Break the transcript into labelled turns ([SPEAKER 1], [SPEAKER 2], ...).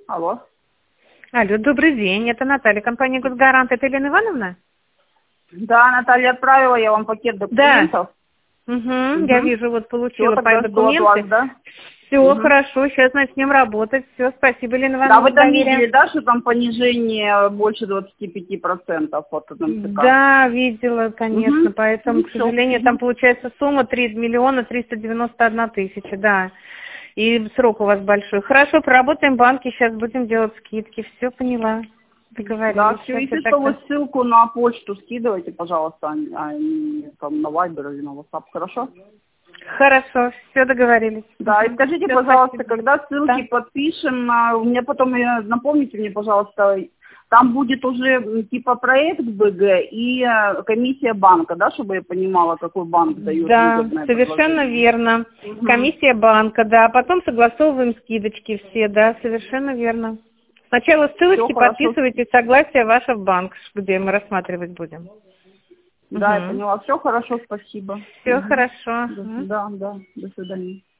[SPEAKER 1] Алло.
[SPEAKER 2] Алло, добрый день. Это Наталья, компания «Госгарант». Это Елена Ивановна?
[SPEAKER 1] Да, Наталья, отправила я вам пакет документов.
[SPEAKER 2] Угу. Я вижу, вот получила
[SPEAKER 1] Все,
[SPEAKER 2] по
[SPEAKER 1] тогда жду от вас,
[SPEAKER 2] документы.
[SPEAKER 1] да?
[SPEAKER 2] Все хорошо, сейчас начнем работать. Все, спасибо, Елена
[SPEAKER 1] Да,
[SPEAKER 2] Ивановна,
[SPEAKER 1] вы
[SPEAKER 2] за
[SPEAKER 1] там
[SPEAKER 2] доверие.
[SPEAKER 1] видели, да, что там понижение больше 25% от МЦК?
[SPEAKER 2] Да, видела, конечно. Поэтому, к
[SPEAKER 1] Всё.
[SPEAKER 2] сожалению, там получается сумма 3 391 000, да. И срок у вас большой. Хорошо, проработаем банки, сейчас будем делать скидки. Все поняла. Договорились.
[SPEAKER 1] Да, все,
[SPEAKER 2] Сейчас я
[SPEAKER 1] если что,
[SPEAKER 2] тогда...
[SPEAKER 1] вы ссылку на почту скидывайте, пожалуйста, а не там на Viber или на WhatsApp, хорошо?
[SPEAKER 2] Хорошо, все договорились.
[SPEAKER 1] Да, и скажите,
[SPEAKER 2] Всё,
[SPEAKER 1] пожалуйста,
[SPEAKER 2] спасибо.
[SPEAKER 1] когда ссылки
[SPEAKER 2] Да.
[SPEAKER 1] подпишем, мне потом, напомните мне, пожалуйста, там будет уже типа проект БГ и комиссия банка, да, чтобы я понимала, какой банк дает
[SPEAKER 2] Да,
[SPEAKER 1] выгодное
[SPEAKER 2] совершенно
[SPEAKER 1] предложение.
[SPEAKER 2] верно. Комиссия банка, да, а потом согласовываем скидочки все, да, совершенно верно. Сначала
[SPEAKER 1] Все
[SPEAKER 2] ссылочки
[SPEAKER 1] хорошо.
[SPEAKER 2] подписывайте, согласие ваше в банк, где мы рассматривать будем.
[SPEAKER 1] Да, я поняла. Все хорошо, спасибо.
[SPEAKER 2] Все хорошо.
[SPEAKER 1] Да, да, до свидания.